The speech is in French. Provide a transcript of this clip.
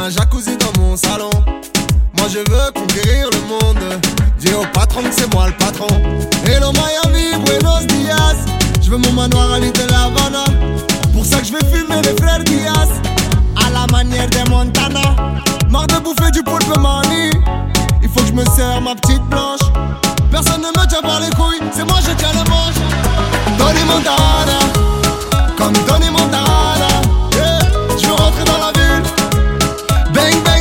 un jacuzzi dans mon salon. Moi je veux conquérir le monde. Dis au patron que c'est moi le patron. Hello Miami, Buenos Dias. Je veux mon manoir à Little Havana. Pour ça que je vais fumer les frères Diaz à la manière des Montana. Marre de bouffer du poulpe mani. Il faut que je me serre ma petite blanche. Personne ne me tient par les